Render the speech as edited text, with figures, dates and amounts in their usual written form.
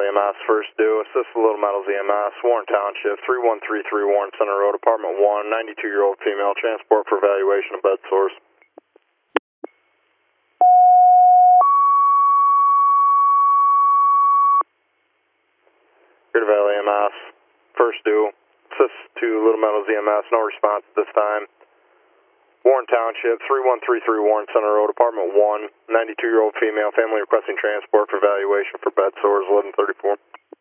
EMS, first due, assist the Little Meadows EMS, Warren Township, 3133 Warren Center Road, Apartment 1, 92-year-old female, transport for evaluation of bed sores. Greater Valley EMS, first due, assist to Little Meadows EMS, no response at this time. Warren Township, 3133 Warren Center Road, Apartment 1, 92-year-old female, family requesting transport for evaluation for bed sores, 1134.